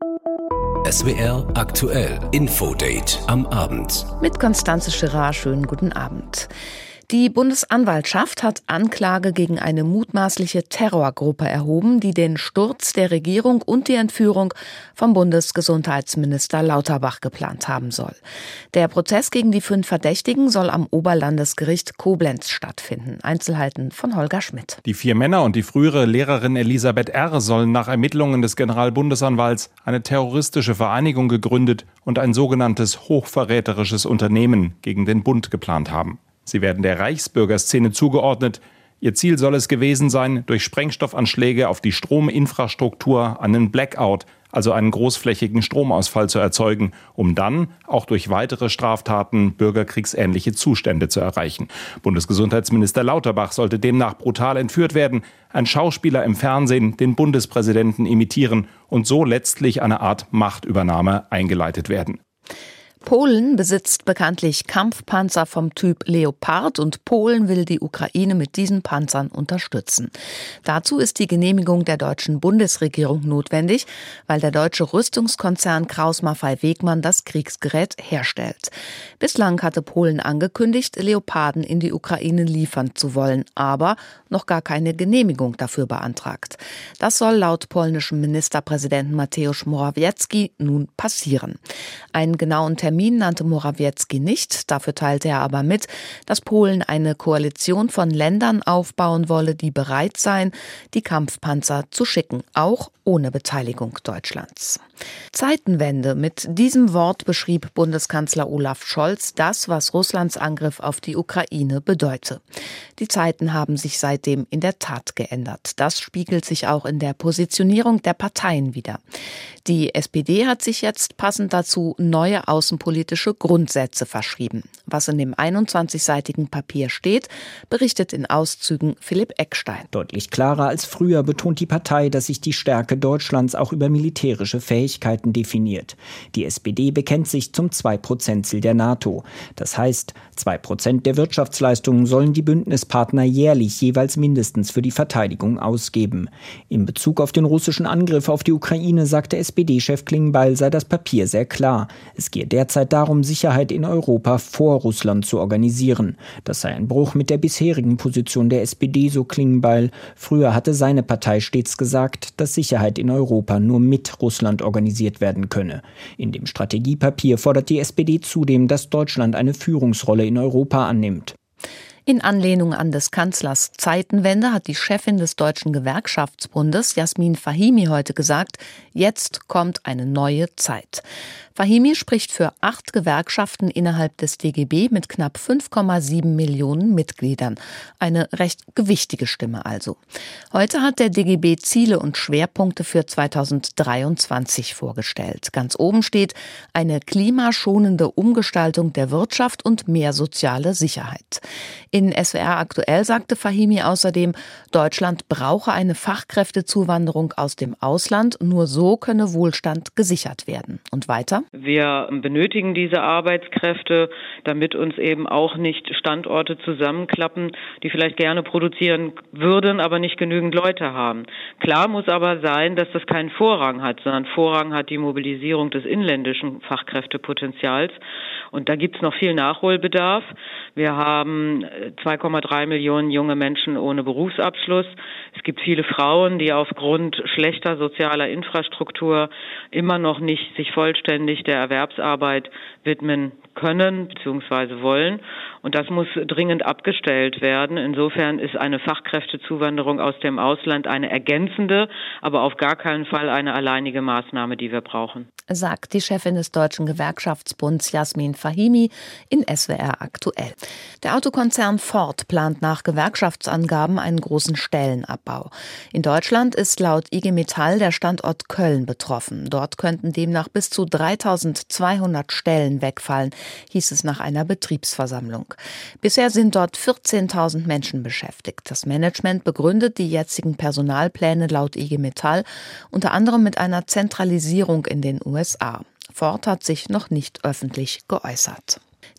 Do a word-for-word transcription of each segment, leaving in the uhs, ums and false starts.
S W R aktuell Infodate am Abend. Mit Constanze Schirra, schönen guten Abend. Die Bundesanwaltschaft hat Anklage gegen eine mutmaßliche Terrorgruppe erhoben, die den Sturz der Regierung und die Entführung vom Bundesgesundheitsminister Lauterbach geplant haben soll. Der Prozess gegen die fünf Verdächtigen soll am Oberlandesgericht Koblenz stattfinden. Einzelheiten von Holger Schmidt. Die vier Männer und die frühere Lehrerin Elisabeth R. sollen nach Ermittlungen des Generalbundesanwalts eine terroristische Vereinigung gegründet und ein sogenanntes hochverräterisches Unternehmen gegen den Bund geplant haben. Sie werden der Reichsbürgerszene zugeordnet. Ihr Ziel soll es gewesen sein, durch Sprengstoffanschläge auf die Strominfrastruktur einen Blackout, also einen großflächigen Stromausfall zu erzeugen, um dann auch durch weitere Straftaten bürgerkriegsähnliche Zustände zu erreichen. Bundesgesundheitsminister Lauterbach sollte demnach brutal entführt werden, ein Schauspieler im Fernsehen den Bundespräsidenten imitieren und so letztlich eine Art Machtübernahme eingeleitet werden. Polen besitzt bekanntlich Kampfpanzer vom Typ Leopard und Polen will die Ukraine mit diesen Panzern unterstützen. Dazu ist die Genehmigung der deutschen Bundesregierung notwendig, weil der deutsche Rüstungskonzern Krauss-Maffei-Wegmann das Kriegsgerät herstellt. Bislang hatte Polen angekündigt, Leoparden in die Ukraine liefern zu wollen, aber noch gar keine Genehmigung dafür beantragt. Das soll laut polnischem Ministerpräsidenten Mateusz Morawiecki nun passieren. Einen genauen Termin Termin nannte Morawiecki nicht, dafür teilte er aber mit, dass Polen eine Koalition von Ländern aufbauen wolle, die bereit seien, die Kampfpanzer zu schicken, auch ohne Beteiligung Deutschlands. Zeitenwende. Mit diesem Wort beschrieb Bundeskanzler Olaf Scholz das, was Russlands Angriff auf die Ukraine bedeute. Die Zeiten haben sich seitdem in der Tat geändert. Das spiegelt sich auch in der Positionierung der Parteien wider. Die S P D hat sich jetzt passend dazu neue außenpolitische Grundsätze verschrieben. Was in dem einundzwanzigseitigen Papier steht, berichtet in Auszügen Philipp Eckstein. Deutlich klarer als früher betont die Partei, dass sich die Stärke Deutschlands auch über militärische Fähigkeiten definiert. Die S P D bekennt sich zum zwei Prozent Ziel der NATO. Das heißt, zwei Prozent der Wirtschaftsleistungen sollen die Bündnispartner jährlich jeweils mindestens für die Verteidigung ausgeben. In Bezug auf den russischen Angriff auf die Ukraine sagte S P D-Chef Klingbeil, sei das Papier sehr klar. Es gehe derzeit darum, Sicherheit in Europa vor Russland zu organisieren. Das sei ein Bruch mit der bisherigen Position der S P D, so Klingbeil. Früher hatte seine Partei stets gesagt, dass Sicherheit in Europa nur mit Russland organisiert werden könne. In dem Strategiepapier fordert die S P D zudem, dass Deutschland eine Führungsrolle in Europa annimmt. In Anlehnung an des Kanzlers Zeitenwende hat die Chefin des Deutschen Gewerkschaftsbundes, Jasmin Fahimi, heute gesagt, jetzt kommt eine neue Zeit. Fahimi spricht für acht Gewerkschaften innerhalb des D G B mit knapp fünf Komma sieben Millionen Mitgliedern. Eine recht gewichtige Stimme also. Heute hat der D G B Ziele und Schwerpunkte für zweitausenddreiundzwanzig vorgestellt. Ganz oben steht eine klimaschonende Umgestaltung der Wirtschaft und mehr soziale Sicherheit. In S W R aktuell sagte Fahimi außerdem, Deutschland brauche eine Fachkräftezuwanderung aus dem Ausland, nur so könne Wohlstand gesichert werden. Und weiter? Wir benötigen diese Arbeitskräfte, damit uns eben auch nicht Standorte zusammenklappen, die vielleicht gerne produzieren würden, aber nicht genügend Leute haben. Klar muss aber sein, dass das keinen Vorrang hat, sondern Vorrang hat die Mobilisierung des inländischen Fachkräftepotenzials. Und da gibt es noch viel Nachholbedarf. Wir haben zwei Komma drei Millionen junge Menschen ohne Berufsabschluss. Es gibt viele Frauen, die aufgrund schlechter sozialer Infrastruktur immer noch nicht sich vollständig der Erwerbsarbeit widmen können bzw. wollen. Und das muss dringend abgestellt werden. Insofern ist eine Fachkräftezuwanderung aus dem Ausland eine ergänzende, aber auf gar keinen Fall eine alleinige Maßnahme, die wir brauchen. Sagt die Chefin des Deutschen Gewerkschaftsbunds Jasmin Fahimi in S W R aktuell. Der Autokonzern Ford plant nach Gewerkschaftsangaben einen großen Stellenabbau. In Deutschland ist laut I G Metall der Standort Köln betroffen. Dort könnten demnach bis zu dreitausendzweihundert Stellen wegfallen, hieß es nach einer Betriebsversammlung. Bisher sind dort vierzehntausend Menschen beschäftigt. Das Management begründet die jetzigen Personalpläne laut I G Metall unter anderem mit einer Zentralisierung in den U S A. Ford hat sich noch nicht öffentlich geäußert.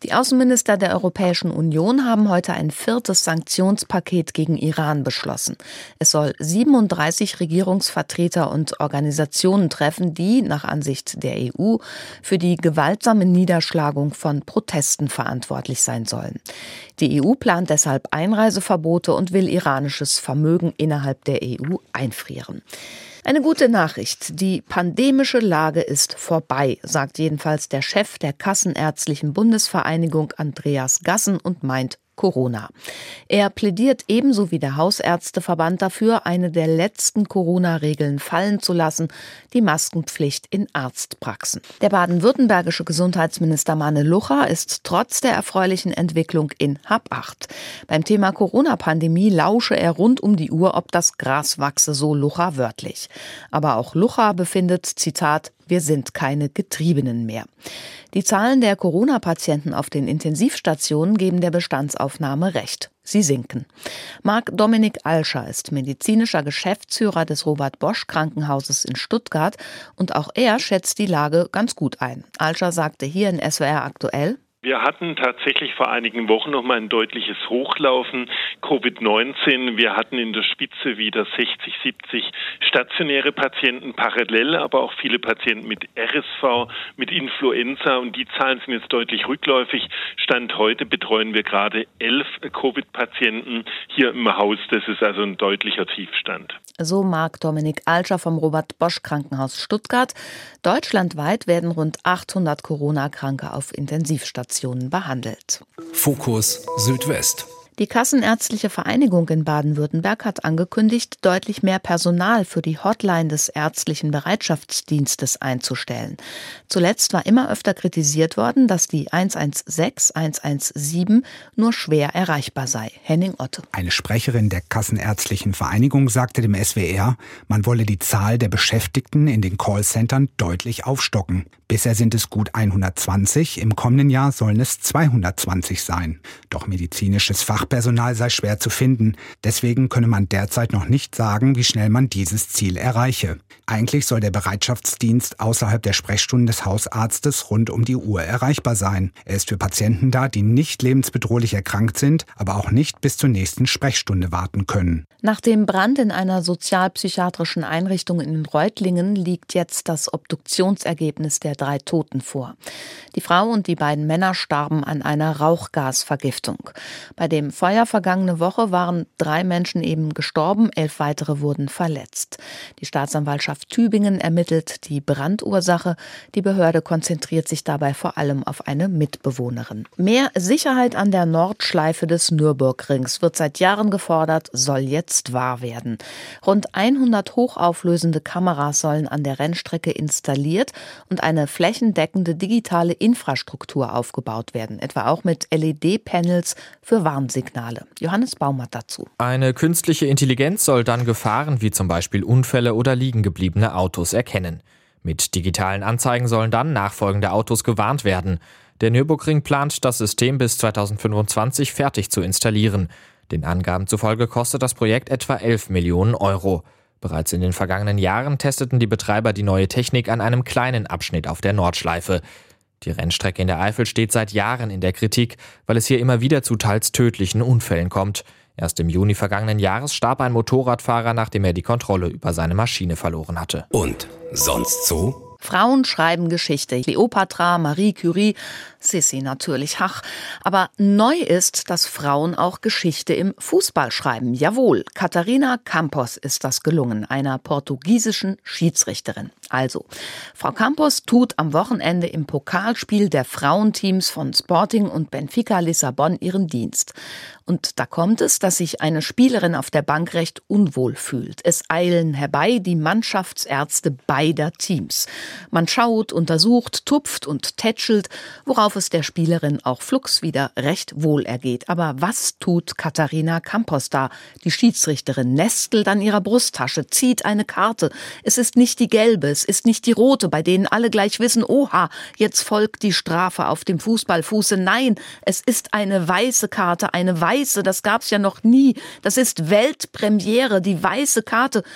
Die Außenminister der Europäischen Union haben heute ein viertes Sanktionspaket gegen Iran beschlossen. Es soll siebenunddreißig Regierungsvertreter und Organisationen treffen, die, nach Ansicht der E U, für die gewaltsame Niederschlagung von Protesten verantwortlich sein sollen. Die E U plant deshalb Einreiseverbote und will iranisches Vermögen innerhalb der E U einfrieren. Eine gute Nachricht. Die pandemische Lage ist vorbei, sagt jedenfalls der Chef der Kassenärztlichen Bundesvereinigung Andreas Gassen und meint Corona. Er plädiert ebenso wie der Hausärzteverband dafür, eine der letzten Corona-Regeln fallen zu lassen, die Maskenpflicht in Arztpraxen. Der baden-württembergische Gesundheitsminister Manne Lucha ist trotz der erfreulichen Entwicklung in Habacht. Beim Thema Corona-Pandemie lausche er rund um die Uhr, ob das Gras wachse, so Lucha wörtlich. Aber auch Lucha befindet, Zitat, wir sind keine Getriebenen mehr. Die Zahlen der Corona-Patienten auf den Intensivstationen geben der Bestandsaufnahme recht. Sie sinken. Marc-Dominik Alscher ist medizinischer Geschäftsführer des Robert-Bosch-Krankenhauses in Stuttgart und auch er schätzt die Lage ganz gut ein. Alscher sagte hier in S W R aktuell: Wir hatten tatsächlich vor einigen Wochen noch mal ein deutliches Hochlaufen Covid neunzehn. Wir hatten in der Spitze wieder sechzig, siebzig stationäre Patienten parallel, aber auch viele Patienten mit R S V, mit Influenza und die Zahlen sind jetzt deutlich rückläufig. Stand heute betreuen wir gerade elf Covid-Patienten hier im Haus. Das ist also ein deutlicher Tiefstand. So Marc-Dominik Alscher vom Robert-Bosch-Krankenhaus Stuttgart. Deutschlandweit werden rund achthundert Corona-Kranke auf Intensivstationen behandelt. Fokus Südwest. Die Kassenärztliche Vereinigung in Baden-Württemberg hat angekündigt, deutlich mehr Personal für die Hotline des ärztlichen Bereitschaftsdienstes einzustellen. Zuletzt war immer öfter kritisiert worden, dass die eins eins sechs, eins eins sieben nur schwer erreichbar sei. Henning Otte. Eine Sprecherin der Kassenärztlichen Vereinigung sagte dem S W R, man wolle die Zahl der Beschäftigten in den Callcentern deutlich aufstocken. Bisher sind es gut hundertzwanzig, im kommenden Jahr sollen es zweihundertzwanzig sein. Doch medizinisches Fachpersonal sei schwer zu finden. Deswegen könne man derzeit noch nicht sagen, wie schnell man dieses Ziel erreiche. Eigentlich soll der Bereitschaftsdienst außerhalb der Sprechstunden des Hausarztes rund um die Uhr erreichbar sein. Er ist für Patienten da, die nicht lebensbedrohlich erkrankt sind, aber auch nicht bis zur nächsten Sprechstunde warten können. Nach dem Brand in einer sozialpsychiatrischen Einrichtung in Reutlingen liegt jetzt das Obduktionsergebnis der drei Toten vor. Die Frau und die beiden Männer starben an einer Rauchgasvergiftung. Bei dem Feuer vergangene Woche waren drei Menschen eben gestorben, elf weitere wurden verletzt. Die Staatsanwaltschaft Tübingen ermittelt die Brandursache. Die Behörde konzentriert sich dabei vor allem auf eine Mitbewohnerin. Mehr Sicherheit an der Nordschleife des Nürburgrings wird seit Jahren gefordert, soll jetzt wahr werden. Rund hundert hochauflösende Kameras sollen an der Rennstrecke installiert und eine flächendeckende digitale Infrastruktur aufgebaut werden, etwa auch mit L E D-Panels für Warnsignale. Johannes Baumert dazu. Eine künstliche Intelligenz soll dann Gefahren wie zum Beispiel Unfälle oder liegengebliebene Autos erkennen. Mit digitalen Anzeigen sollen dann nachfolgende Autos gewarnt werden. Der Nürburgring plant, das System bis zweitausendfünfundzwanzig fertig zu installieren. Den Angaben zufolge kostet das Projekt etwa elf Millionen Euro. Bereits in den vergangenen Jahren testeten die Betreiber die neue Technik an einem kleinen Abschnitt auf der Nordschleife. Die Rennstrecke in der Eifel steht seit Jahren in der Kritik, weil es hier immer wieder zu teils tödlichen Unfällen kommt. Erst im Juni vergangenen Jahres starb ein Motorradfahrer, nachdem er die Kontrolle über seine Maschine verloren hatte. Und sonst so? Frauen schreiben Geschichte. Kleopatra, Marie Curie, Sissi natürlich, ach. Aber neu ist, dass Frauen auch Geschichte im Fußball schreiben. Jawohl, Catarina Campos ist das gelungen, einer portugiesischen Schiedsrichterin. Also, Frau Campos tut am Wochenende im Pokalspiel der Frauenteams von Sporting und Benfica Lissabon ihren Dienst. Und da kommt es, dass sich eine Spielerin auf der Bank recht unwohl fühlt. Es eilen herbei die Mannschaftsärzte beider Teams. Man schaut, untersucht, tupft und tätschelt, worauf es der Spielerin auch flugs wieder recht wohl ergeht. Aber was tut Catarina Campos da? Die Schiedsrichterin nestelt an ihrer Brusttasche, zieht eine Karte. Es ist nicht die gelbe, es ist nicht die rote, bei denen alle gleich wissen, oha, jetzt folgt die Strafe auf dem Fußballfuße. Nein, es ist eine weiße Karte, eine weiße, das gab's ja noch nie. Das ist Weltpremiere, die weiße Karte.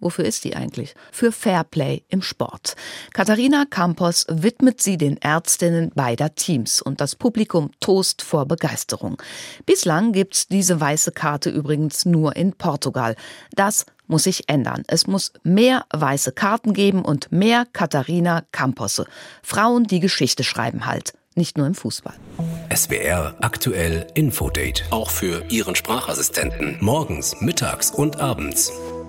Wofür ist die eigentlich? Für Fairplay im Sport. Katharina Campos widmet sie den Ärztinnen beider Teams und das Publikum tost vor Begeisterung. Bislang gibt's diese weiße Karte übrigens nur in Portugal. Das muss sich ändern. Es muss mehr weiße Karten geben und mehr Katharina Camposse. Frauen, die Geschichte schreiben halt. Nicht nur im Fußball. S W R aktuell Infodate. Auch für Ihren Sprachassistenten. Morgens, mittags und abends.